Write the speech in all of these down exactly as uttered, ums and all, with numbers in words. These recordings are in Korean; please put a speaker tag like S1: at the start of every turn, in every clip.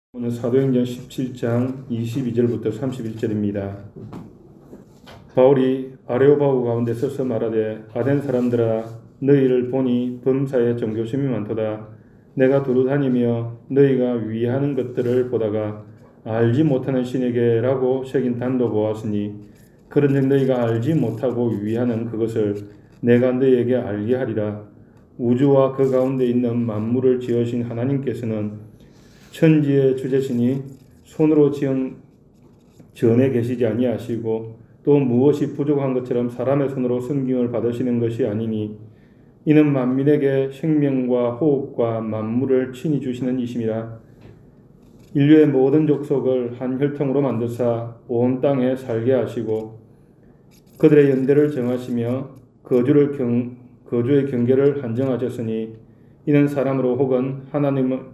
S1: 오늘 사도행전 십칠 장 이십이 절부터 삼십일 절입니다. 바울이 아레오바고 가운데 서서 말하되 아덴 사람들아 너희를 보니 범사에 정교심이 많도다. 내가 두루 다니며 너희가 위하는 것들을 보다가 알지 못하는 신에게라고 새긴 단도 보았으니 그런즉 너희가 알지 못하고 위하는 그것을 내가 너희에게 알게 하리라. 우주와 그 가운데 있는 만물을 지으신 하나님께서는 천지의 주제시니 손으로 지은 전에 계시지 아니하시고 또 무엇이 부족한 것처럼 사람의 손으로 섬김을 받으시는 것이 아니니 이는 만민에게 생명과 호흡과 만물을 친히 주시는 이심이라. 인류의 모든 족속을 한 혈통으로 만드사 온 땅에 살게 하시고 그들의 연대를 정하시며 거주를 경, 거주의 경계를 한정하셨으니 이는 사람으로 혹은 하나님을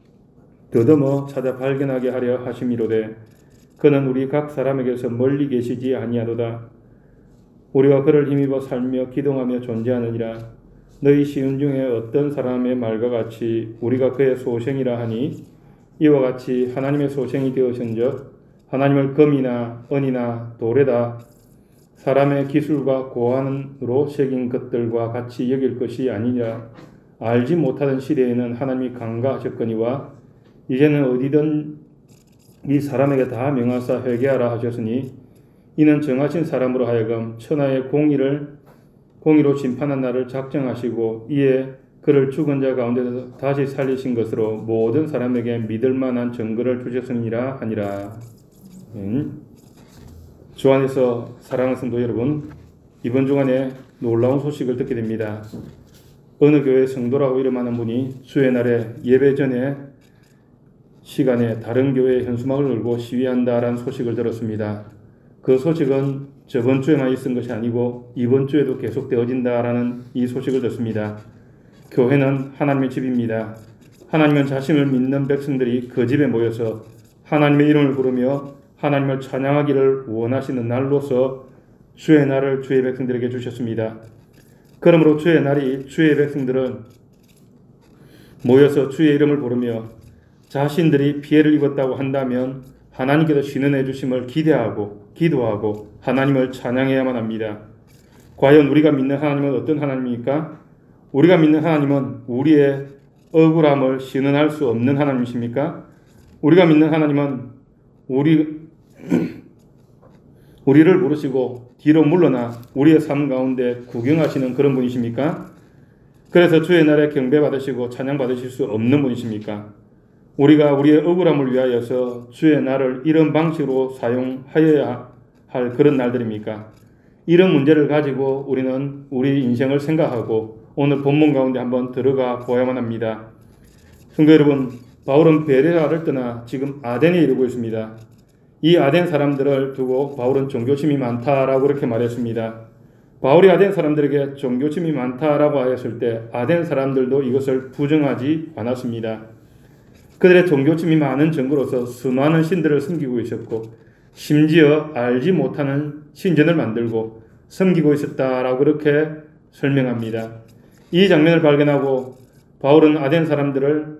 S1: 더듬어 찾아 발견하게 하려 하심이로되 그는 우리 각 사람에게서 멀리 계시지 아니하도다. 우리가 그를 힘입어 살며 기동하며 존재하느니라. 너희 시은 중에 어떤 사람의 말과 같이 우리가 그의 소생이라 하니 이와 같이 하나님의 소생이 되었은즉 하나님을 금이나 은이나 돌에다 사람의 기술과 고안으로 새긴 것들과 같이 여길 것이 아니니라. 알지 못하던 시대에는 하나님이 간과하셨거니와 이제는 어디든 이 사람에게 다 명하사 회개하라 하셨으니 이는 정하신 사람으로 하여금 천하의 공의를 공의로 심판한 날을 작정하시고 이에 그를 죽은 자 가운데서 다시 살리신 것으로 모든 사람에게 믿을 만한 증거를 주셨으니라 하니라. 음. 주 안에서 사랑하는 성도 여러분, 이번 주간에 놀라운 소식을 듣게 됩니다. 어느 교회 성도라고 이름하는 분이 주의 날에 예배 전에 시간에 다른 교회에 현수막을 걸고 시위한다라는 소식을 들었습니다. 그 소식은 저번 주에만 있은 것이 아니고 이번 주에도 계속되어진다라는 이 소식을 듣습니다. 교회는 하나님의 집입니다. 하나님은 자신을 믿는 백성들이 그 집에 모여서 하나님의 이름을 부르며 하나님을 찬양하기를 원하시는 날로서 주의 날을 주의 백성들에게 주셨습니다. 그러므로 주의 날이 주의 백성들은 모여서 주의 이름을 부르며 자신들이 피해를 입었다고 한다면 하나님께서 신은해 주심을 기대하고 기도하고 하나님을 찬양해야만 합니다. 과연 우리가 믿는 하나님은 어떤 하나님입니까? 우리가 믿는 하나님은 우리의 억울함을 신은할 수 없는 하나님이십니까? 우리가 믿는 하나님은 우리, 우리를 부르시고 뒤로 물러나 우리의 삶 가운데 구경하시는 그런 분이십니까? 그래서 주의 날에 경배받으시고 찬양받으실 수 없는 분이십니까? 우리가 우리의 억울함을 위하여서 주의 날을 이런 방식으로 사용하여야 할 그런 날들입니까? 이런 문제를 가지고 우리는 우리 인생을 생각하고 오늘 본문 가운데 한번 들어가 보아야만 합니다. 성도 여러분, 바울은 베레아를 떠나 지금 아덴에 이르고 있습니다. 이 아덴 사람들을 두고 바울은 종교심이 많다라고 그렇게 말했습니다. 바울이 아덴 사람들에게 종교심이 많다라고 하였을 때 아덴 사람들도 이것을 부정하지 않았습니다. 그들의 종교심이 많은 증거로서 수많은 신들을 섬기고 있었고 심지어 알지 못하는 신전을 만들고 섬기고 있었다라고 그렇게 설명합니다. 이 장면을 발견하고 바울은 아덴 사람들을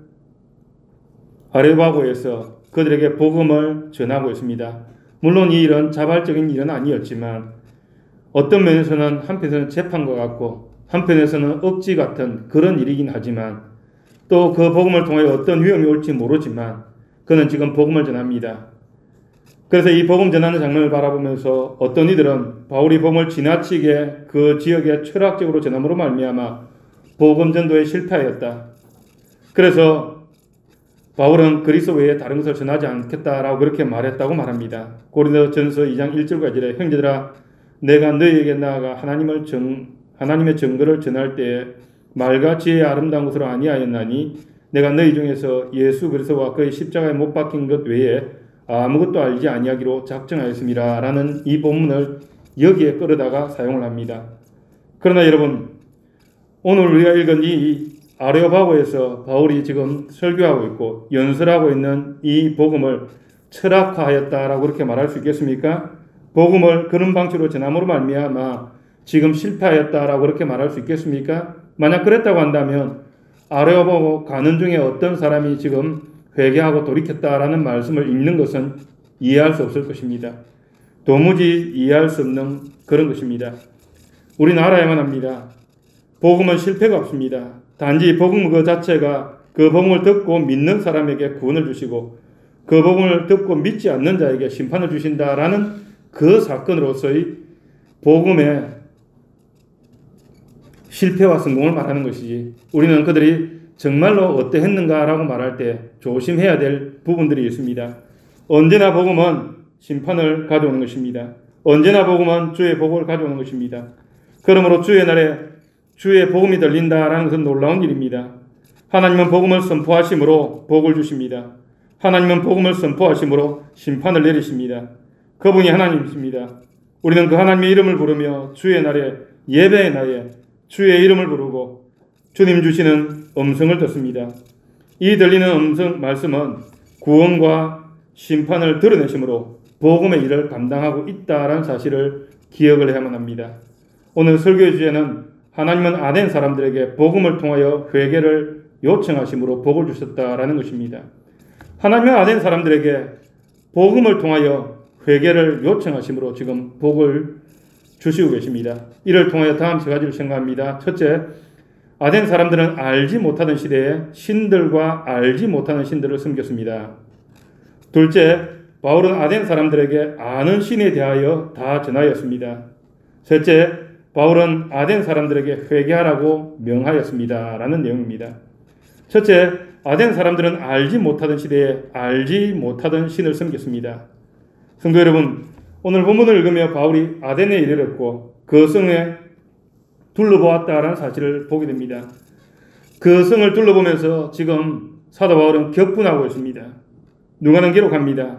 S1: 아레오바고에서 그들에게 복음을 전하고 있습니다. 물론 이 일은 자발적인 일은 아니었지만 어떤 면에서는 한편에서는 재판과 같고 한편에서는 억지 같은 그런 일이긴 하지만 또 그 복음을 통해 어떤 위험이 올지 모르지만 그는 지금 복음을 전합니다. 그래서 이 복음 전하는 장면을 바라보면서 어떤 이들은 바울이 복음을 지나치게 그 지역에 철학적으로 전함으로 말미암아 복음 전도에 실패하였다. 그래서 바울은 그리스도 외에 다른 것을 전하지 않겠다라고 그렇게 말했다고 말합니다. 고린도전서 이 장 일 절과 이 절에 형제들아 내가 너희에게 나아가 하나님을 정, 하나님의 증거를 전할 때에 말과 지혜의 아름다운 것으로 아니하였나니 내가 너희 중에서 예수 그리스도와 그의 십자가에 못 박힌 것 외에 아무것도 알지 아니하기로 작정하였습니다. 라는 이 본문을 여기에 끌어다가 사용을 합니다. 그러나 여러분, 오늘 우리가 읽은 이 아레오바고에서 바울이 지금 설교하고 있고 연설하고 있는 이 복음을 철학화하였다라고 그렇게 말할 수 있겠습니까? 복음을 그런 방식으로 전함으로 말미암아 지금 실패하였다라고 그렇게 말할 수 있겠습니까? 만약 그랬다고 한다면 아레오바고 가는 중에 어떤 사람이 지금 회개하고 돌이켰다라는 말씀을 읽는 것은 이해할 수 없을 것입니다. 도무지 이해할 수 없는 그런 것입니다. 우리나라에만 합니다. 복음은 실패가 없습니다. 단지 복음 그 자체가 그 복음을 듣고 믿는 사람에게 구원을 주시고 그 복음을 듣고 믿지 않는 자에게 심판을 주신다라는 그 사건으로서의 복음의 실패와 성공을 말하는 것이지, 우리는 그들이 정말로 어떠했는가라고 말할 때 조심해야 될 부분들이 있습니다. 언제나 복음은 심판을 가져오는 것입니다. 언제나 복음은 주의 복을 가져오는 것입니다. 그러므로 주의 날에 주의 복음이 들린다라는 것은 놀라운 일입니다. 하나님은 복음을 선포하심으로 복을 주십니다. 하나님은 복음을 선포하심으로 심판을 내리십니다. 그분이 하나님이십니다. 우리는 그 하나님의 이름을 부르며 주의 날에, 예배의 날에 주의 이름을 부르고 주님 주시는 음성을 듣습니다. 이 들리는 음성 말씀은 구원과 심판을 드러내심으로 복음의 일을 감당하고 있다라는 사실을 기억을 해야만 합니다. 오늘 설교의 주제는 하나님은 아덴 사람들에게 복음을 통하여 회개를 요청하심으로 복을 주셨다라는 것입니다. 하나님은 아덴 사람들에게 복음을 통하여 회개를 요청하심으로 지금 복을 주시고 계십니다. 이를 통하여 다음 세 가지를 생각합니다. 첫째, 아덴 사람들은 알지 못하던 시대에 신들과 알지 못하는 신들을 섬겼습니다. 둘째, 바울은 아덴 사람들에게 아는 신에 대하여 다 전하였습니다. 셋째, 바울은 아덴 사람들에게 회개하라고 명하였습니다. 라는 내용입니다. 첫째, 아덴 사람들은 알지 못하던 시대에 알지 못하던 신을 섬겼습니다. 성도 여러분, 오늘 본문을 읽으며 바울이 아덴에 이르렀고 그 성에 둘러보았다라는 사실을 보게 됩니다. 그 성을 둘러보면서 지금 사도 바울은 격분하고 있습니다. 누가는 기록합니다.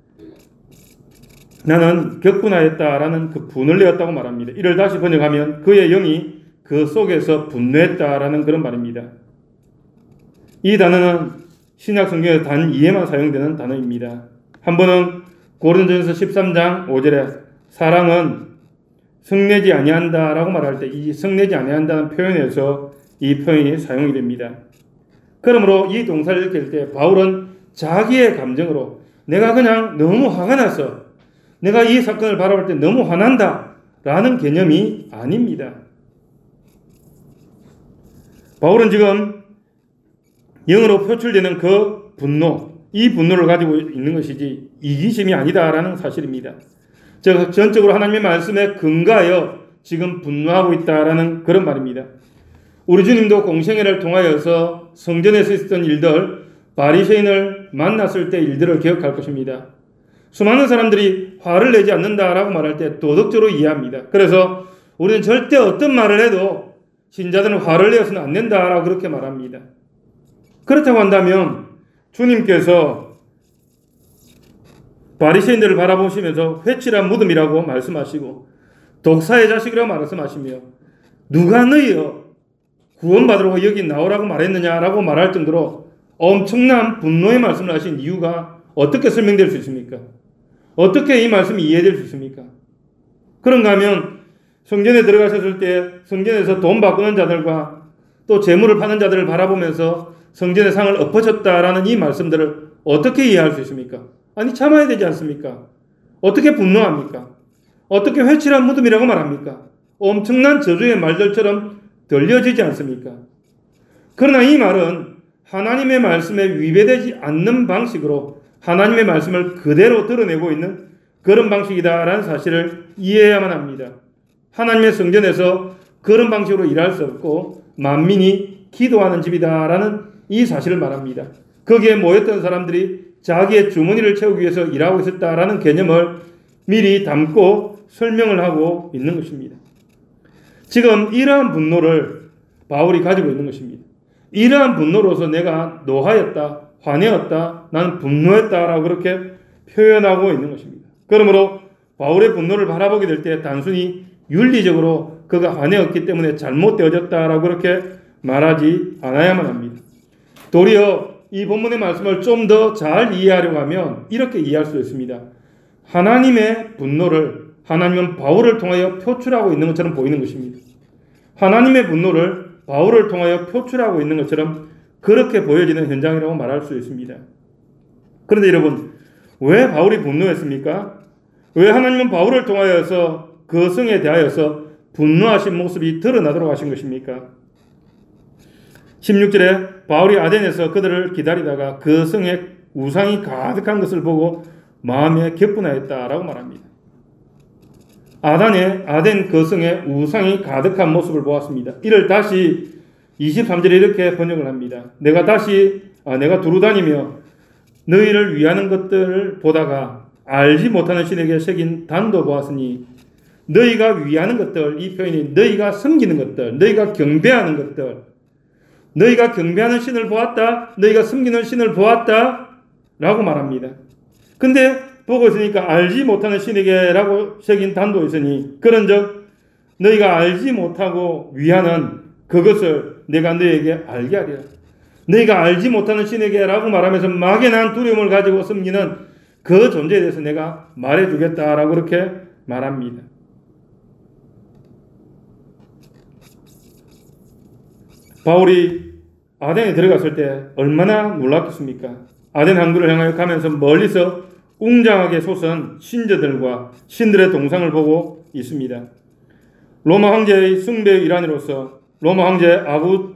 S1: 나는 격분하였다라는 그 분을 내었다고 말합니다. 이를 다시 번역하면 그의 영이 그 속에서 분노했다라는 그런 말입니다. 이 단어는 신약 성경의 단 이에만 사용되는 단어입니다. 한 번은 고린도전서 십삼 장 오 절에 사랑은 성내지 아니한다라고 말할 때 이 성내지 아니한다는 표현에서 이 표현이 사용이 됩니다. 그러므로 이 동사를 읽을 때 바울은 자기의 감정으로 내가 그냥 너무 화가 나서 내가 이 사건을 바라볼 때 너무 화난다 라는 개념이 아닙니다. 바울은 지금 영어로 표출되는 그 분노, 이 분노를 가지고 있는 것이지 이기심이 아니다라는 사실입니다. 즉 전적으로 하나님의 말씀에 근거하여 지금 분노하고 있다라는 그런 말입니다. 우리 주님도 공생애를 통하여서 성전에서 있었던 일들, 바리새인을 만났을 때 일들을 기억할 것입니다. 수많은 사람들이 화를 내지 않는다라고 말할 때 도덕적으로 이해합니다. 그래서 우리는 절대 어떤 말을 해도 신자들은 화를 내어서는 안 된다라고 그렇게 말합니다. 그렇다고 한다면 주님께서 바리새인들을 바라보시면서 회칠한 무덤이라고 말씀하시고 독사의 자식이라고 말씀하시며 누가 너희여 구원받으라고 여기 나오라고 말했느냐라고 말할 정도로 엄청난 분노의 말씀을 하신 이유가 어떻게 설명될 수 있습니까? 어떻게 이 말씀이 이해될 수 있습니까? 그런가 하면 성전에 들어가셨을 때 성전에서 돈 바꾸는 자들과 또 재물을 파는 자들을 바라보면서 성전의 상을 엎어졌다라는 이 말씀들을 어떻게 이해할 수 있습니까? 아니 참아야 되지 않습니까? 어떻게 분노합니까? 어떻게 회칠한 무덤이라고 말합니까? 엄청난 저주의 말들처럼 들려지지 않습니까? 그러나 이 말은 하나님의 말씀에 위배되지 않는 방식으로 하나님의 말씀을 그대로 드러내고 있는 그런 방식이다라는 사실을 이해해야만 합니다. 하나님의 성전에서 그런 방식으로 일할 수 없고 만민이 기도하는 집이다라는 이 사실을 말합니다. 거기에 모였던 사람들이 자기의 주머니를 채우기 위해서 일하고 있었다라는 개념을 미리 담고 설명을 하고 있는 것입니다. 지금 이러한 분노를 바울이 가지고 있는 것입니다. 이러한 분노로서 내가 노하였다, 화내었다, 나는 분노했다라고 그렇게 표현하고 있는 것입니다. 그러므로 바울의 분노를 바라보게 될 때 단순히 윤리적으로 그가 화내었기 때문에 잘못되어졌다라고 그렇게 말하지 않아야만 합니다. 도리어 이 본문의 말씀을 좀 더 잘 이해하려고 하면 이렇게 이해할 수 있습니다. 하나님의 분노를 하나님은 바울을 통하여 표출하고 있는 것처럼 보이는 것입니다. 하나님의 분노를 바울을 통하여 표출하고 있는 것처럼 그렇게 보여지는 현장이라고 말할 수 있습니다. 그런데 여러분, 왜 바울이 분노했습니까? 왜 하나님은 바울을 통하여서 그 성에 대하여서 분노하신 모습이 드러나도록 하신 것입니까? 십육 절에 바울이 아덴에서 그들을 기다리다가 그 성에 우상이 가득한 것을 보고 마음에 격분하였다라고 말합니다. 아단의 아덴 그 성에 우상이 가득한 모습을 보았습니다. 이를 다시 이십삼 절에 이렇게 번역을 합니다. 내가 다시 아, 내가 두루 다니며 너희를 위하는 것들을 보다가 알지 못하는 신에게 새긴 단도 보았으니 너희가 위하는 것들, 이 표현이 너희가 섬기는 것들, 너희가 경배하는 것들, 너희가 경배하는 신을 보았다, 너희가 섬기는 신을 보았다 라고 말합니다. 근데 보고 있으니까 알지 못하는 신에게 라고 새긴 단도 있으니 그런즉 너희가 알지 못하고 위하는 그것을 내가 너희에게 알게 하리라. 너희가 알지 못하는 신에게 라고 말하면서 막연한 두려움을 가지고 섬기는 그 존재에 대해서 내가 말해주겠다라고 그렇게 말합니다. 바울이 아덴에 들어갔을 때 얼마나 놀랐겠습니까? 아덴 항구를 향하여 가면서 멀리서 웅장하게 솟은 신전들과 신들의 동상을 보고 있습니다. 로마 황제의 숭배의 일환으로서 로마 황제 아구,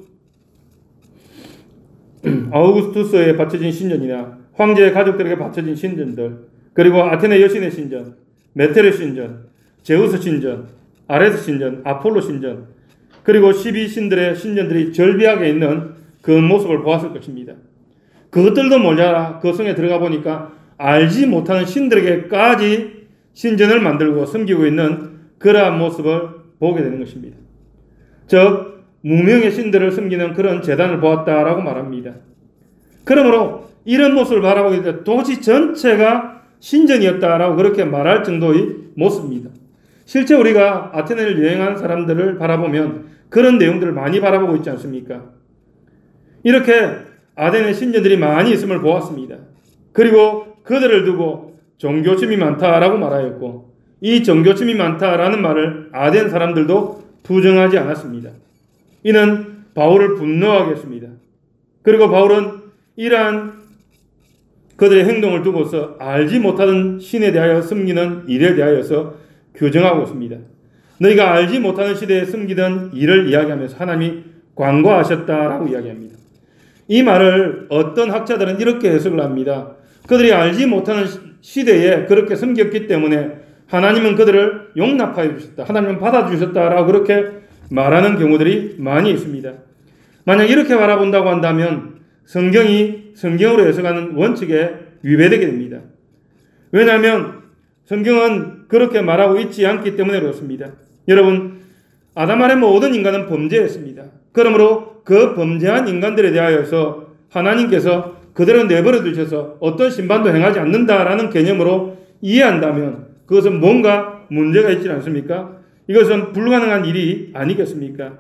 S1: 아우구스투스에 바쳐진 신전이나 황제의 가족들에게 바쳐진 신전들, 그리고 아테네 여신의 신전, 메테르 신전, 제우스 신전, 아레스 신전, 아폴로 신전, 그리고 십이 신들의 신전들이 절비하게 있는 그 모습을 보았을 것입니다. 그것들도 모자라 그 성에 들어가 보니까 알지 못하는 신들에게까지 신전을 만들고 섬기고 있는 그러한 모습을 보게 되는 것입니다. 즉 무명의 신들을 섬기는 그런 제단을 보았다라고 말합니다. 그러므로 이런 모습을 바라보게 될 때 도시 전체가 신전이었다라고 그렇게 말할 정도의 모습입니다. 실제 우리가 아테네를 여행한 사람들을 바라보면 그런 내용들을 많이 바라보고 있지 않습니까? 이렇게 아덴의 신전들이 많이 있음을 보았습니다. 그리고 그들을 두고 종교심이 많다라고 말하였고 이 종교심이 많다라는 말을 아덴 사람들도 부정하지 않았습니다. 이는 바울을 분노하게 했습니다. 그리고 바울은 이러한 그들의 행동을 두고서 알지 못하는 신에 대하여 섬기는 일에 대하여서 규정하고 있습니다. 너희가 알지 못하는 시대에 섬기던 일을 이야기하면서 하나님이 관과하셨다라고 이야기합니다. 이 말을 어떤 학자들은 이렇게 해석을 합니다. 그들이 알지 못하는 시대에 그렇게 섬겼기 때문에 하나님은 그들을 용납하여 주셨다. 하나님은 받아주셨다라고 그렇게 말하는 경우들이 많이 있습니다. 만약 이렇게 바라본다고 한다면 성경이 성경으로 해석하는 원칙에 위배되게 됩니다. 왜냐하면 성경은 그렇게 말하고 있지 않기 때문에 그렇습니다. 여러분, 아담 아래 모든 인간은 범죄했습니다. 그러므로 그 범죄한 인간들에 대하여서 하나님께서 그대로 내버려 두셔서 어떤 심판도 행하지 않는다라는 개념으로 이해한다면 그것은 뭔가 문제가 있지 않습니까? 이것은 불가능한 일이 아니겠습니까?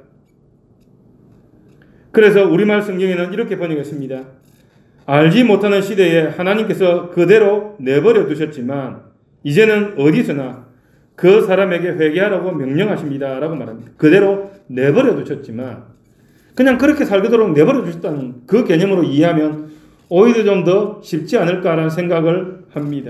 S1: 그래서 우리말 성경에는 이렇게 번역했습니다. 알지 못하는 시대에 하나님께서 그대로 내버려 두셨지만 이제는 어디서나 그 사람에게 회개하라고 명령하십니다 라고 말합니다. 그대로 내버려 두셨지만 그냥 그렇게 살도록 내버려 두셨다는 그 개념으로 이해하면 오히려 좀 더 쉽지 않을까라는 생각을 합니다.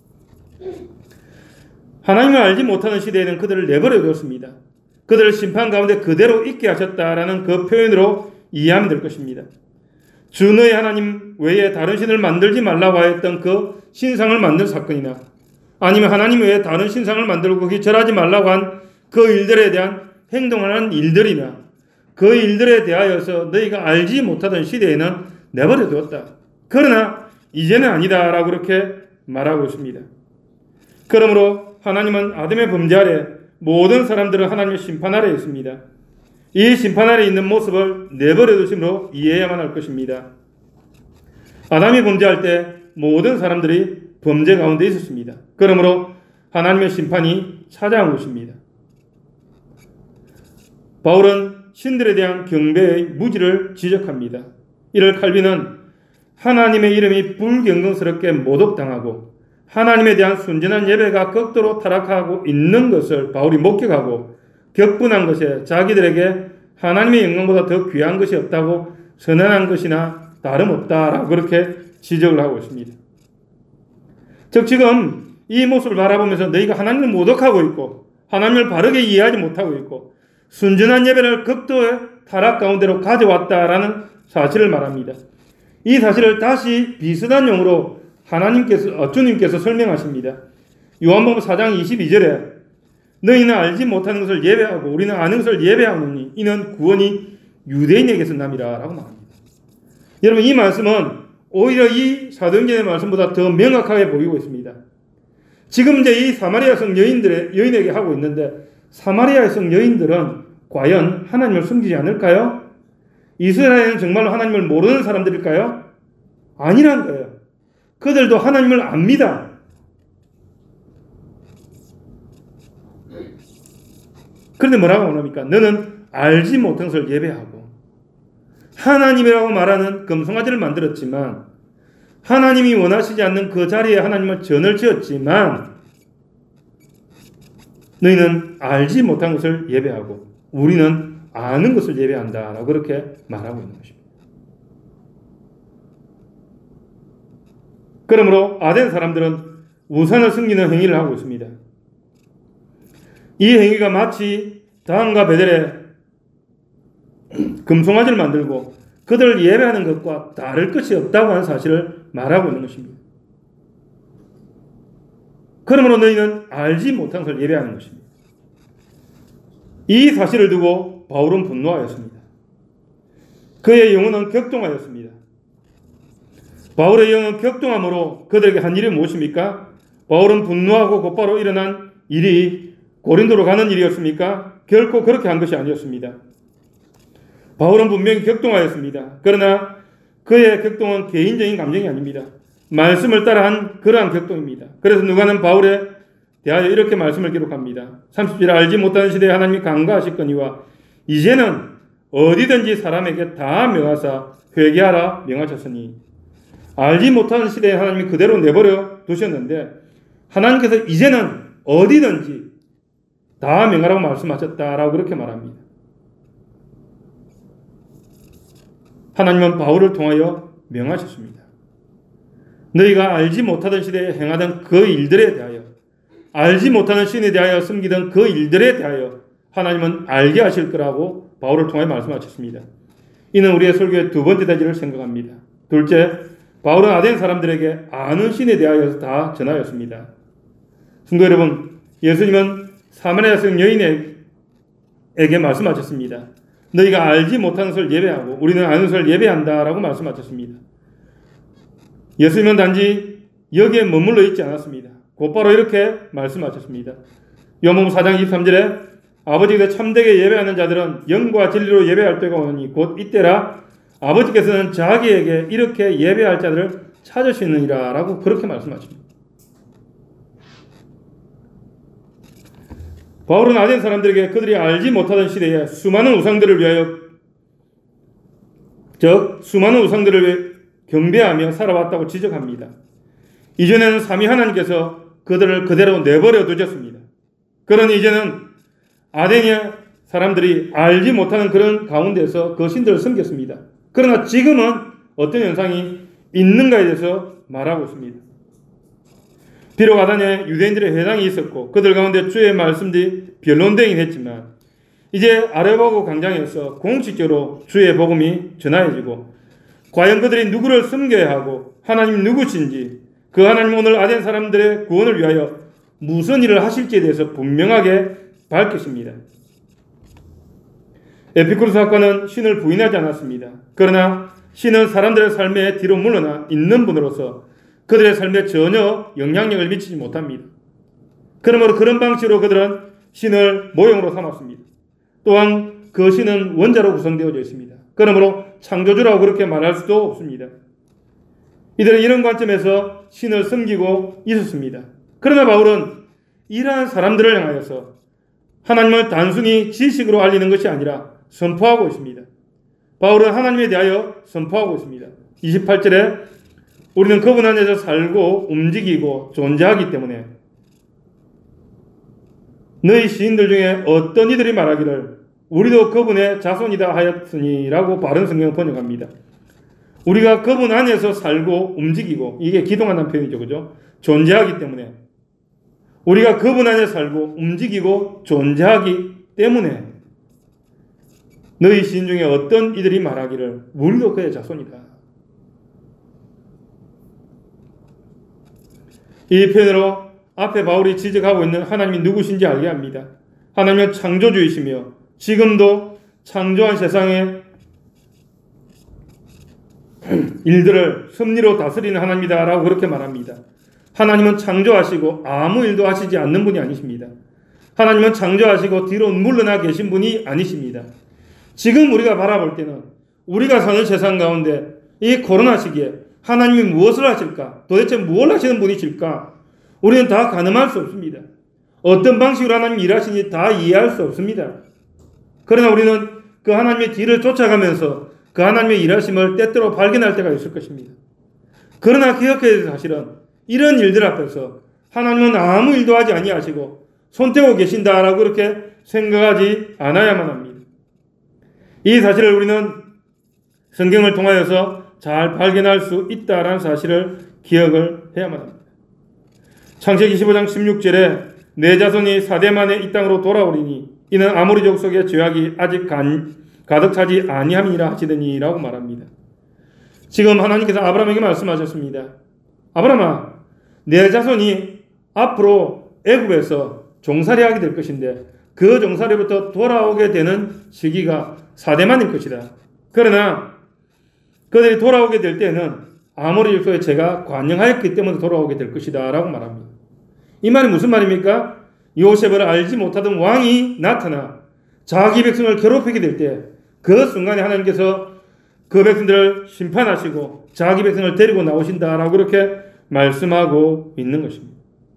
S1: 하나님을 알지 못하는 시대에는 그들을 내버려 두었습니다. 그들을 심판 가운데 그대로 있게 하셨다라는 그 표현으로 이해하면 될 것입니다. 주 너의 하나님 외에 다른 신을 만들지 말라고 하였던 그 신상을 만든 사건이나 아니면 하나님 외에 다른 신상을 만들고 거기 절하지 말라고 한 그 일들에 대한 행동하는 일들이나 그 일들에 대하여서 너희가 알지 못하던 시대에는 내버려 두었다. 그러나 이제는 아니다라고 그렇게 말하고 있습니다. 그러므로 하나님은 아담의 범죄 아래 모든 사람들은 하나님의 심판 아래에 있습니다. 이 심판 아래에 있는 모습을 내버려 두심으로 이해해야만 할 것입니다. 아담이 범죄할 때 모든 사람들이 범죄 가운데 있었습니다. 그러므로 하나님의 심판이 찾아온 것입니다. 바울은 신들에 대한 경배의 무지를 지적합니다. 이를 칼빈은 하나님의 이름이 불경건스럽게 모독당하고 하나님에 대한 순전한 예배가 극도로 타락하고 있는 것을 바울이 목격하고 격분한 것에 자기들에게 하나님의 영광보다 더 귀한 것이 없다고 선언한 것이나 다름없다라고 그렇게 지적을 하고 있습니다. 즉 지금 이 모습을 바라보면서 너희가 하나님을 모독하고 있고 하나님을 바르게 이해하지 못하고 있고 순전한 예배를 극도의 타락 가운데로 가져왔다라는 사실을 말합니다. 이 사실을 다시 비슷한 용어로 하나님께서 어, 주님께서 설명하십니다. 요한복음 사 장 이십이 절에 너희는 알지 못하는 것을 예배하고 우리는 아는 것을 예배하노니 이는 구원이 유대인에게서 남이라 라고 말합니다. 여러분, 이 말씀은 오히려 이 사도행전의 말씀보다 더 명확하게 보이고 있습니다. 지금 이제 이 사마리아 성 여인들의 여인에게 하고 있는데 사마리아 성 여인들은 과연 하나님을 숨기지 않을까요? 이스라엘은 정말로 하나님을 모르는 사람들일까요? 아니란 거예요. 그들도 하나님을 압니다. 그런데 뭐라고 말합니까? 너는 알지 못한 것을 예배하고 하나님이라고 말하는 금송아지를 만들었지만 하나님이 원하시지 않는 그 자리에 하나님을 전을 지었지만 너희는 알지 못한 것을 예배하고 우리는 아는 것을 예배한다 라고 그렇게 말하고 있는 것입니다. 그러므로 아덴 사람들은 우상을 섬기는 행위를 하고 있습니다. 이 행위가 마치 다한과 베델에 금송아지를 만들고 그들을 예배하는 것과 다를 것이 없다고 하는 사실을 말하고 있는 것입니다. 그러므로 너희는 알지 못한 것을 예배하는 것입니다. 이 사실을 두고 바울은 분노하였습니다. 그의 영혼은 격동하였습니다. 바울의 영은 격동함으로 그들에게 한 일이 무엇입니까? 바울은 분노하고 곧바로 일어난 일이 고린도로 가는 일이었습니까? 결코 그렇게 한 것이 아니었습니다. 바울은 분명히 격동하였습니다. 그러나 그의 격동은 개인적인 감정이 아닙니다. 말씀을 따라한 그러한 격동입니다. 그래서 누가는 바울에 대하여 이렇게 말씀을 기록합니다. 삼십 절에 알지 못하는 시대에 하나님이 간과하셨거니와 이제는 어디든지 사람에게 다 명하사 회개하라 명하셨으니 알지 못하는 시대에 하나님이 그대로 내버려 두셨는데 하나님께서 이제는 어디든지 다 명하라고 말씀하셨다라고 그렇게 말합니다. 하나님은 바울을 통하여 명하셨습니다. 너희가 알지 못하던 시대에 행하던 그 일들에 대하여 알지 못하는 신에 대하여 숨기던 그 일들에 대하여 하나님은 알게 하실 거라고 바울을 통해 말씀하셨습니다. 이는 우리의 설교의 두 번째 대지를 생각합니다. 둘째, 바울은 아덴 사람들에게 아는 신에 대하여 다 전하였습니다. 성도 여러분, 예수님은 사마리아 성 여인에게 말씀하셨습니다. 너희가 알지 못하는 것을 예배하고 우리는 아는 것을 예배한다라고 말씀하셨습니다. 예수님은 단지 여기에 머물러 있지 않았습니다. 곧바로 이렇게 말씀하셨습니다. 요한복음 사 장 이십삼 절에 아버지께서 참되게 예배하는 자들은 영과 진리로 예배할 때가 오니 곧 이때라 아버지께서는 자기에게 이렇게 예배할 자들을 찾으시느니라 라고 그렇게 말씀하십니다. 바울은 아덴 사람들에게 그들이 알지 못하던 시대에 수많은 우상들을 위하여 즉 수많은 우상들을 경배하며 살아왔다고 지적합니다. 이전에는 삼위 하나님께서 그들을 그대로 내버려 두셨습니다. 그러니 이제는 아덴의 사람들이 알지 못하는 그런 가운데서 그 신들을 섬겼습니다. 그러나 지금은 어떤 현상이 있는가에 대해서 말하고 있습니다. 비록 아덴에 유대인들의 회당이 있었고 그들 가운데 주의 말씀들이 변론되긴 했지만 이제 아레바고 광장에서 공식적으로 주의 복음이 전하여지고 과연 그들이 누구를 섬겨야 하고 하나님 누구신지 그 하나님 오늘 아덴 사람들의 구원을 위하여 무슨 일을 하실지에 대해서 분명하게 밝히십니다. 에피쿠르스 학과는 신을 부인하지 않았습니다. 그러나 신은 사람들의 삶에 뒤로 물러나 있는 분으로서 그들의 삶에 전혀 영향력을 미치지 못합니다. 그러므로 그런 방식으로 그들은 신을 모형으로 삼았습니다. 또한 그 신은 원자로 구성되어져 있습니다. 그러므로 창조주라고 그렇게 말할 수도 없습니다. 이들은 이런 관점에서 신을 섬기고 있었습니다. 그러나 바울은 이러한 사람들을 향하여서 하나님을 단순히 지식으로 알리는 것이 아니라 선포하고 있습니다. 바울은 하나님에 대하여 선포하고 있습니다. 이십팔 절에 우리는 그분 안에서 살고 움직이고 존재하기 때문에 너희 시인들 중에 어떤 이들이 말하기를 우리도 그분의 자손이다 하였으니 라고 바른 성경을 번역합니다. 우리가 그분 안에서 살고 움직이고, 이게 기동한다는 표현이죠. 그죠? 존재하기 때문에. 우리가 그분 안에 살고 움직이고 존재하기 때문에 너희 시인 중에 어떤 이들이 말하기를 우리도 그의 자손이다. 이 표현으로 앞에 바울이 지적하고 있는 하나님이 누구신지 알게 합니다. 하나님은 창조주이시며 지금도 창조한 세상의 일들을 섭리로 다스리는 하나님이다 라고 그렇게 말합니다. 하나님은 창조하시고 아무 일도 하시지 않는 분이 아니십니다. 하나님은 창조하시고 뒤로 물러나 계신 분이 아니십니다. 지금 우리가 바라볼 때는 우리가 사는 세상 가운데 이 코로나 시기에 하나님이 무엇을 하실까? 도대체 무엇을 하시는 분이실까? 우리는 다 가늠할 수 없습니다. 어떤 방식으로 하나님이 일하시는지 다 이해할 수 없습니다. 그러나 우리는 그 하나님의 뒤를 쫓아가면서 그 하나님의 일하심을 때때로 발견할 때가 있을 것입니다. 그러나 기억해야 될 사실은 이런 일들 앞에서 하나님은 아무 일도 하지 아니하시고 손떼고 계신다라고 그렇게 생각하지 않아야만 합니다. 이 사실을 우리는 성경을 통하여서 잘 발견할 수 있다라는 사실을 기억을 해야만 합니다. 창세기 이십오 장 십육 절에 내 자손이 사대 만에 이 땅으로 돌아오리니 이는 아모리족 속의 죄악이 아직 간, 가득 차지 아니함이라 하시더니 라고 말합니다. 지금 하나님께서 아브라함에게 말씀하셨습니다. 아브라함아, 내 자손이 앞으로 애굽에서 종살이하게 될 것인데 그 종살이부터 돌아오게 되는 시기가 사대만일 것이다. 그러나 그들이 돌아오게 될 때는 아모리 족속의 죄가 관영하였기 때문에 돌아오게 될 것이다 라고 말합니다. 이 말이 무슨 말입니까? 요셉을 알지 못하던 왕이 나타나 자기 백성을 괴롭히게 될 때 그 순간에 하나님께서 그 백성들을 심판하시고 자기 백성을 데리고 나오신다라고 그렇게 말씀하고 있는 것입니다.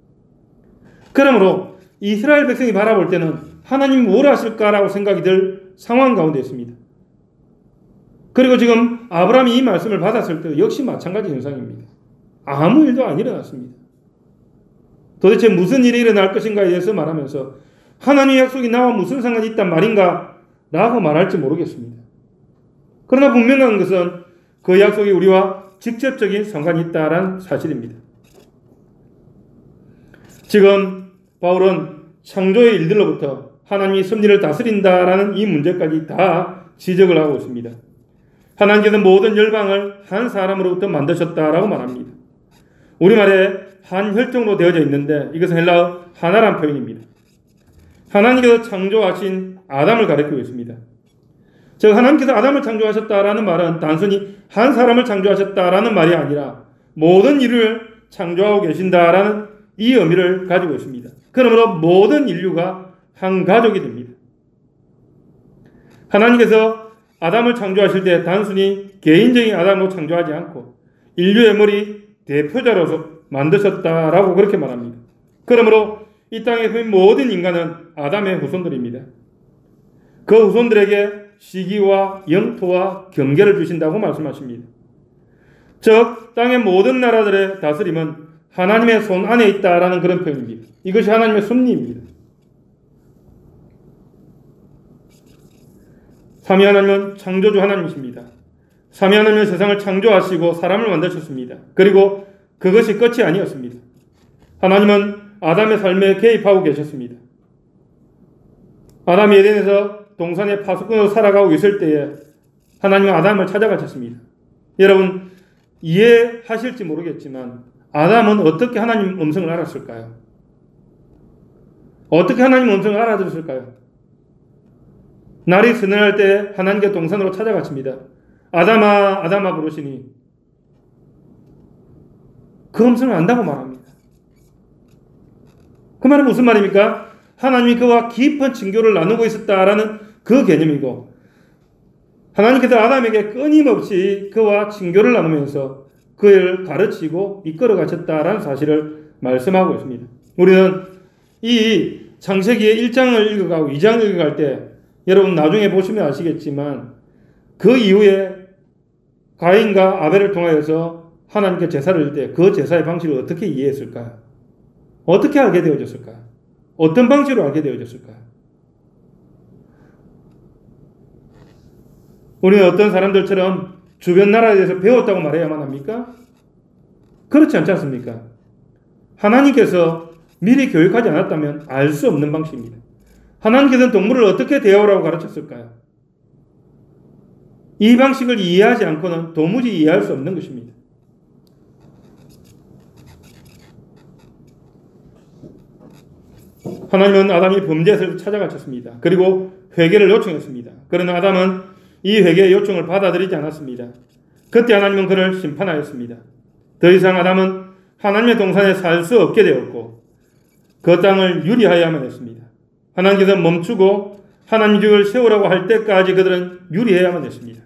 S1: 그러므로 이스라엘 백성이 바라볼 때는 하나님이 뭘 하실까라고 생각이 들 상황 가운데 있습니다. 그리고 지금 아브라함이 이 말씀을 받았을 때 역시 마찬가지 현상입니다. 아무 일도 안 일어났습니다. 도대체 무슨 일이 일어날 것인가에 대해서 말하면서 하나님의 약속이 나와 무슨 상관이 있단 말인가 라고 말할지 모르겠습니다. 그러나 분명한 것은 그 약속이 우리와 직접적인 상관이 있다는 사실입니다. 지금 바울은 창조의 일들로부터 하나님이 섭리를 다스린다라는 이 문제까지 다 지적을 하고 있습니다. 하나님께서 모든 열방을 한 사람으로부터 만드셨다라고 말합니다. 우리말에 한 혈통으로 되어져 있는데 이것은 헬라어 하나란 표현입니다. 하나님께서 창조하신 아담을 가리키고 있습니다. 즉 하나님께서 아담을 창조하셨다라는 말은 단순히 한 사람을 창조하셨다라는 말이 아니라 모든 인류를 창조하고 계신다라는 이 의미를 가지고 있습니다. 그러므로 모든 인류가 한 가족이 됩니다. 하나님께서 아담을 창조하실 때 단순히 개인적인 아담으로 창조하지 않고 인류의 머리 대표자로서 만드셨다라고 그렇게 말합니다. 그러므로 이 땅에 선 모든 인간은 아담의 후손들입니다. 그 후손들에게 시기와 영토와 경계를 주신다고 말씀하십니다. 즉 땅의 모든 나라들의 다스림은 하나님의 손 안에 있다라는 그런 표현입니다. 이것이 하나님의 섭리입니다. 삼위 하나님은 창조주 하나님이십니다. 삼위 하나님은 세상을 창조하시고 사람을 만드셨습니다. 그리고 그것이 끝이 아니었습니다. 하나님은 아담의 삶에 개입하고 계셨습니다. 아담이 에덴에서 동산의 파수꾼으로 살아가고 있을 때에 하나님은 아담을 찾아가셨습니다. 여러분 이해하실지 모르겠지만 아담은 어떻게 하나님 음성을 알았을까요? 어떻게 하나님 음성을 알아들었을까요? 날이 서늘할 때 하나님께 동산으로 찾아가십니다. 아담아 아담아 부르시니 그 음성을 안다고 말합니다. 그 말은 무슨 말입니까? 하나님이 그와 깊은 친교를 나누고 있었다라는 그 개념이고 하나님께서 아담에게 끊임없이 그와 친교를 나누면서 그를 가르치고 이끌어 가셨다라는 사실을 말씀하고 있습니다. 우리는 이 창세기의 일 장을 읽어가고 이 장을 읽어갈 때 여러분 나중에 보시면 아시겠지만 그 이후에 가인과 아벨을 통하여서 하나님께 제사를 드릴 때 그 제사의 방식을 어떻게 이해했을까요? 어떻게 알게 되어졌을까요? 어떤 방식으로 알게 되어졌을까요? 우리는 어떤 사람들처럼 주변 나라에 대해서 배웠다고 말해야만 합니까? 그렇지 않지 않습니까? 하나님께서 미리 교육하지 않았다면 알 수 없는 방식입니다. 하나님께서는 동물을 어떻게 대하라고 가르쳤을까요? 이 방식을 이해하지 않고는 도무지 이해할 수 없는 것입니다. 하나님은 아담이 범죄에서 찾아가셨습니다. 그리고 회개를 요청했습니다. 그러나 아담은 이 회개의 요청을 받아들이지 않았습니다. 그때 하나님은 그를 심판하였습니다. 더 이상 아담은 하나님의 동산에 살 수 없게 되었고 그 땅을 유리하여야만 했습니다. 하나님께서 멈추고 하나님 계획을 세우라고 할 때까지 그들은 유리해야만 했습니다.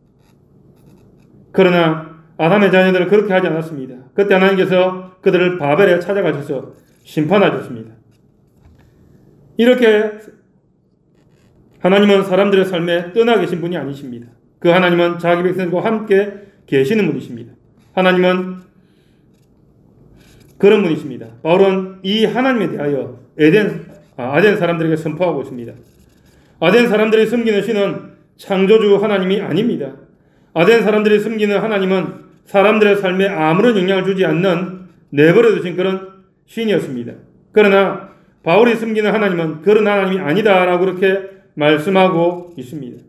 S1: 그러나 아담의 자녀들은 그렇게 하지 않았습니다. 그때 하나님께서 그들을 바벨에 찾아가셔서 심판하셨습니다. 이렇게 하나님은 사람들의 삶에 떠나 계신 분이 아니십니다. 그 하나님은 자기 백성들과 함께 계시는 분이십니다. 하나님은 그런 분이십니다. 바울은 이 하나님에 대하여 에덴, 아, 아덴 사람들에게 선포하고 있습니다. 아덴 사람들이 섬기는 신은 창조주 하나님이 아닙니다. 아덴 사람들이 섬기는 하나님은 사람들의 삶에 아무런 영향을 주지 않는 내버려 두신 그런 신이었습니다. 그러나 바울이 섬기는 하나님은 그런 하나님이 아니다라고 그렇게 말씀하고 있습니다.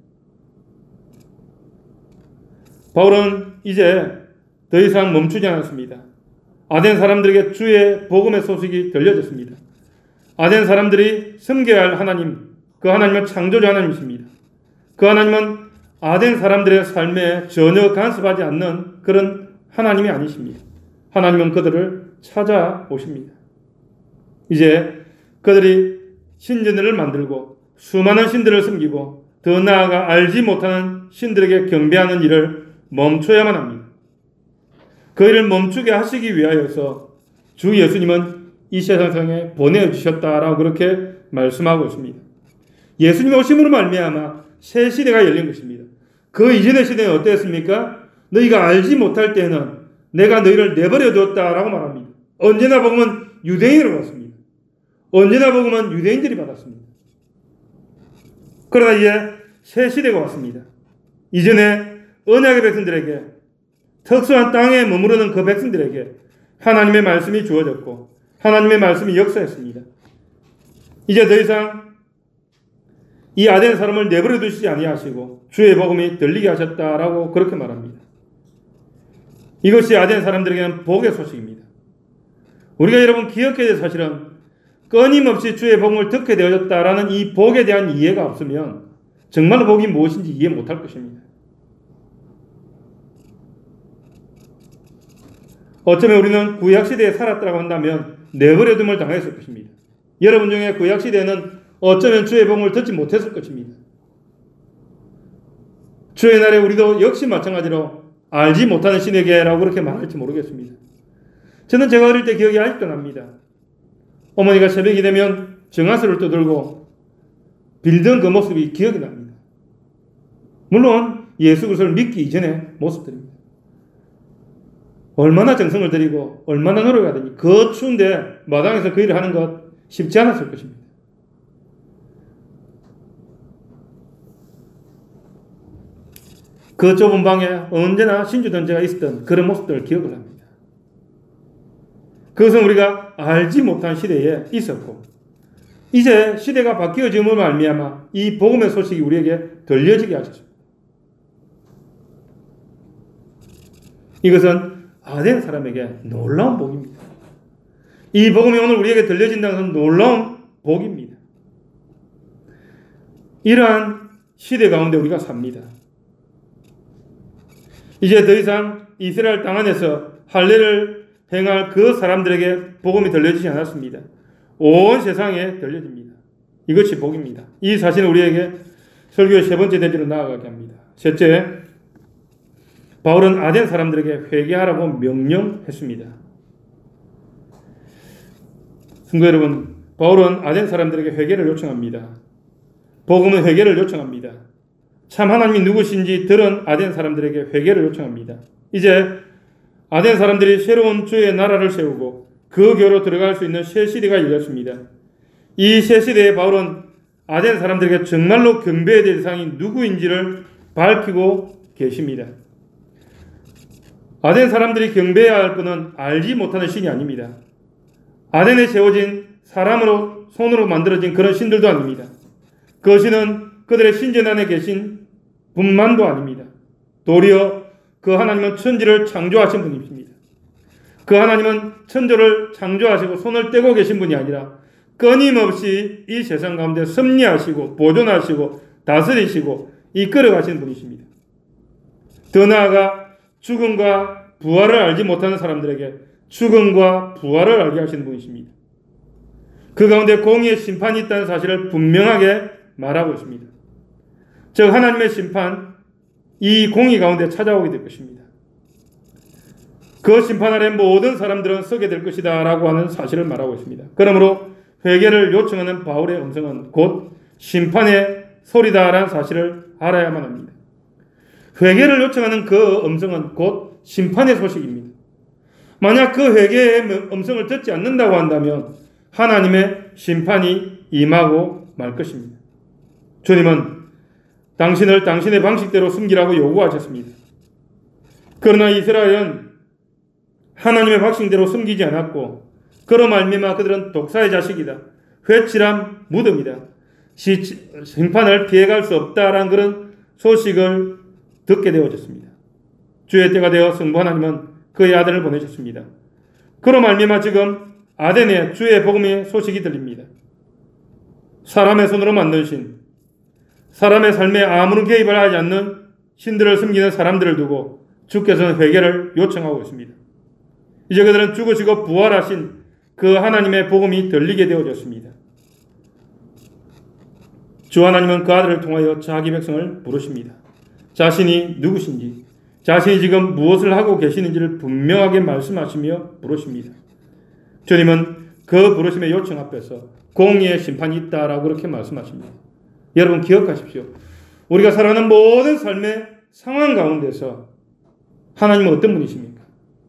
S1: 바울은 이제 더 이상 멈추지 않았습니다. 아덴 사람들에게 주의 복음의 소식이 들려졌습니다. 아덴 사람들이 섬겨야 할 하나님, 그 하나님은 창조주 하나님이십니다. 그 하나님은 아덴 사람들의 삶에 전혀 간섭하지 않는 그런 하나님이 아니십니다. 하나님은 그들을 찾아오십니다. 이제 그들이 신전을 만들고 수많은 신들을 섬기고 더 나아가 알지 못하는 신들에게 경배하는 일을 멈춰야만 합니다. 그 일을 멈추게 하시기 위하여서 주 예수님은 이 세상에 보내주셨다라고 그렇게 말씀하고 있습니다. 예수님 오심으로 말미암아 새 시대가 열린 것입니다. 그 이전의 시대는 어땠습니까? 너희가 알지 못할 때는 내가 너희를 내버려 두었다라고 말합니다. 언제나 복음은 유대인으로 받았습니다. 언제나 복음은 유대인들이 받았습니다. 그러나 이제 새 시대가 왔습니다. 이전에 언약의 백성들에게, 특수한 땅에 머무르는 그 백성들에게 하나님의 말씀이 주어졌고 하나님의 말씀이 역사했습니다. 이제 더 이상 이 아덴 사람을 내버려 두시지 아니하시고 주의 복음이 들리게 하셨다라고 그렇게 말합니다. 이것이 아덴 사람들에게는 복의 소식입니다. 우리가 여러분 기억해야 될 사실은 끊임없이 주의 복음을 듣게 되어졌다라는 이 복에 대한 이해가 없으면 정말로 복이 무엇인지 이해 못할 것입니다. 어쩌면 우리는 구약시대에 살았다고 한다면 내버려둠을 당했을 것입니다. 여러분 중에 구약시대에는 어쩌면 주의 복음을 듣지 못했을 것입니다. 주의 날에 우리도 역시 마찬가지로 알지 못하는 신에게라고 그렇게 말할지 모르겠습니다. 저는 제가 어릴 때 기억이 아직도 납니다. 어머니가 새벽이 되면 정화수를 떠들고 빌던 그 모습이 기억이 납니다. 물론 예수 그리스도를 믿기 이전의 모습들입니다. 얼마나 정성을 들이고 얼마나 노력하더니 그 추운데 마당에서 그 일을 하는 것 쉽지 않았을 것입니다. 그 좁은 방에 언제나 신주던제가 있었던 그런 모습들을 기억을 합니다. 그것은 우리가 알지 못한 시대에 있었고 이제 시대가 바뀌어짐으로 말미암아 이 복음의 소식이 우리에게 들려지게 하셨습니다. 이것은 아덴 사람에게 놀라운 복입니다. 이 복음이 오늘 우리에게 들려진다는 것은 놀라운 복입니다. 이러한 시대 가운데 우리가 삽니다. 이제 더 이상 이스라엘 땅 안에서 할례를 행할 그 사람들에게 복음이 들려지지 않았습니다. 온 세상에 들려집니다. 이것이 복입니다. 이 사실은 우리에게 설교의 세 번째 대지로 나아가게 합니다. 셋째, 바울은 아덴 사람들에게 회개하라고 명령했습니다. 성도 여러분, 바울은 아덴 사람들에게 회개를 요청합니다. 복음은 회개를 요청합니다. 참 하나님이 누구신지 들은 아덴 사람들에게 회개를 요청합니다. 이제 아덴 사람들이 새로운 주의 나라를 세우고 그 교로 들어갈 수 있는 새 시대가 열렸습니다. 이 새 시대에 바울은 아덴 사람들에게 정말로 경배해야 될 대상이 누구인지를 밝히고 계십니다. 아덴 사람들이 경배해야 할 분은 알지 못하는 신이 아닙니다. 아덴에 세워진 사람으로 손으로 만들어진 그런 신들도 아닙니다. 그 신은 그들의 신전 안에 계신 분만도 아닙니다. 도리어 그 하나님은 천지를 창조하신 분이십니다. 그 하나님은 천조를 창조하시고 손을 떼고 계신 분이 아니라 끊임없이 이 세상 가운데 섭리하시고 보존하시고 다스리시고 이끌어 가시는 분이십니다. 더 나아가 죽음과 부활을 알지 못하는 사람들에게 죽음과 부활을 알게 하시는 분이십니다. 그 가운데 공의의 심판이 있다는 사실을 분명하게 말하고 있습니다. 즉 하나님의 심판, 이 공의 가운데 찾아오게 될 것입니다. 그 심판 아래 모든 사람들은 서게 될 것이다 라고 하는 사실을 말하고 있습니다. 그러므로 회개를 요청하는 바울의 음성은 곧 심판의 소리다라는 사실을 알아야만 합니다. 회개를 요청하는 그 음성은 곧 심판의 소식입니다. 만약 그 회개의 음성을 듣지 않는다고 한다면 하나님의 심판이 임하고 말 것입니다. 주님은 당신을 당신의 방식대로 숨기라고 요구하셨습니다. 그러나 이스라엘은 하나님의 방식대로 숨기지 않았고 그로 말미암아 그들은 독사의 자식이다, 회칠한 무덤이다, 심판을 피해갈 수 없다라는 그런 소식을 듣게 되어졌습니다. 주의 때가 되어 성부 하나님은 그의 아들을 보내셨습니다. 그로 말미암아 지금 아덴에 주의 복음의 소식이 들립니다. 사람의 손으로 만든 신, 사람의 삶에 아무런 개입을 하지 않는 신들을 섬기는 사람들을 두고 주께서는 회개를 요청하고 있습니다. 이제 그들은 죽으시고 부활하신 그 하나님의 복음이 들리게 되어졌습니다. 주 하나님은 그 아들을 통하여 자기 백성을 부르십니다. 자신이 누구신지, 자신이 지금 무엇을 하고 계시는지를 분명하게 말씀하시며 부르십니다. 주님은 그 부르심의 요청 앞에서 공의의 심판이 있다라고 그렇게 말씀하십니다. 여러분 기억하십시오. 우리가 살아가는 모든 삶의 상황 가운데서 하나님은 어떤 분이십니까?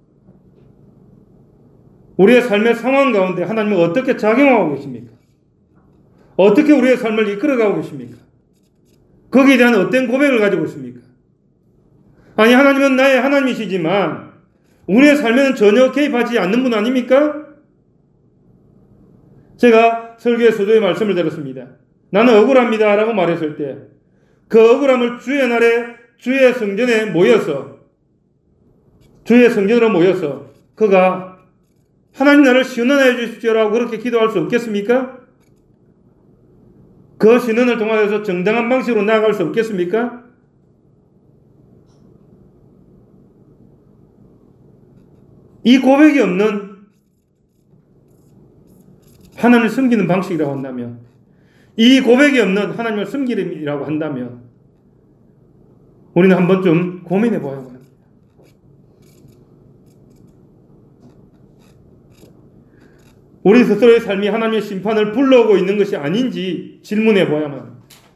S1: 우리의 삶의 상황 가운데 하나님은 어떻게 작용하고 계십니까? 어떻게 우리의 삶을 이끌어가고 계십니까? 거기에 대한 어떤 고백을 가지고 있습니까? 아니 하나님은 나의 하나님이시지만 우리의 삶에는 전혀 개입하지 않는 분 아닙니까? 제가 설교의 서두에 말씀을 드렸습니다. 나는 억울합니다 라고 말했을 때 그 억울함을 주의 날에 주의 성전에 모여서 주의 성전으로 모여서 그가 하나님 나를 시원하게 해주십시오라고 그렇게 기도할 수 없겠습니까? 그 신원을 통하여서 정당한 방식으로 나아갈 수 없겠습니까? 이 고백이 없는 하나님을 섬기는 방식이라고 한다면, 이 고백이 없는 하나님을 섬기림이라고 한다면 우리는 한 번쯤 고민해 봐야 합니다. 우리 스스로의 삶이 하나님의 심판을 불러오고 있는 것이 아닌지 질문해 봐야만 합니다.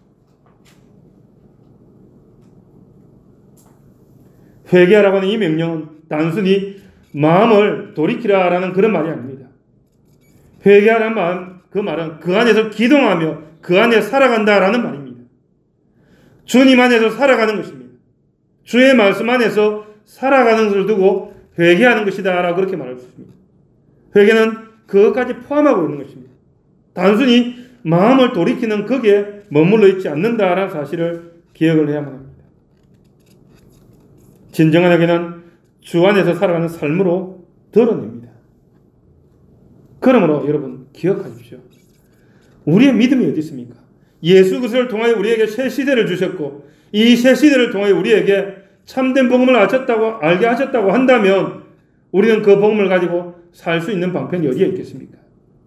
S1: 회개하라고 하는 이 명령은 단순히 마음을 돌이키라라는 그런 말이 아닙니다. 회개하라는 말, 그 말은 그 안에서 기동하며 그 안에 살아간다라는 말입니다. 주님 안에서 살아가는 것입니다. 주의 말씀 안에서 살아가는 것을 두고 회개하는 것이다 라고 그렇게 말할 수 있습니다. 회개는 그것까지 포함하고 있는 것입니다. 단순히 마음을 돌이키는 거기에 머물러 있지 않는다라는 사실을 기억을 해야만 합니다. 진정한 회개는 주 안에서 살아가는 삶으로 드러냅니다. 그러므로 여러분 기억하십시오. 우리의 믿음이 어디 있습니까? 예수 그리스도를 통하여 우리에게 새 시대를 주셨고 이 새 시대를 통하여 우리에게 참된 복음을 아셨다고, 알게 하셨다고 한다면 우리는 그 복음을 가지고 살 수 있는 방편이 어디에 있겠습니까?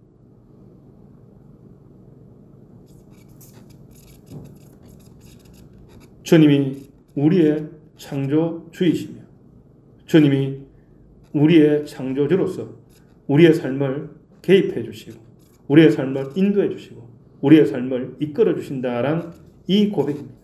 S1: 주님이 우리의 창조주이시며 주님이 우리의 창조주로서 우리의 삶을 개입해 주시고 우리의 삶을 인도해 주시고 우리의 삶을 이끌어 주신다라는 이 고백입니다.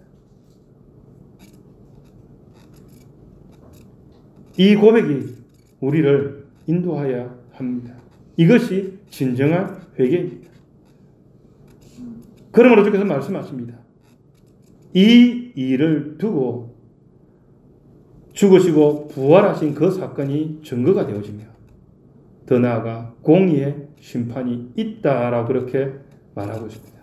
S1: 이 고백이 우리를 인도하여야 합니다. 이것이 진정한 회개입니다. 그러므로 주께서 말씀하십니다. 이 일을 두고 죽으시고 부활하신 그 사건이 증거가 되어지며 더 나아가 공의의 심판이 있다라고 그렇게 말하고 있습니다.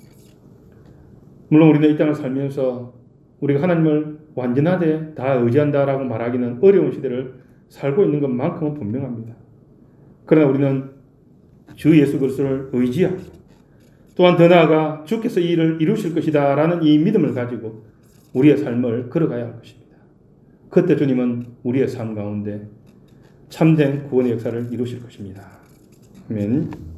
S1: 물론 우리는 이 땅을 살면서 우리가 하나님을 완전하게 다 의지한다라고 말하기는 어려운 시대를 살고 있는 것만큼은 분명합니다. 그러나 우리는 주 예수 그리스도를 의지하고 또한 더 나아가 주께서 이 일을 이루실 것이다 라는 이 믿음을 가지고 우리의 삶을 걸어가야 할 것입니다. 그때 주님은 우리의 삶 가운데 참된 구원의 역사를 이루실 것입니다. 아멘.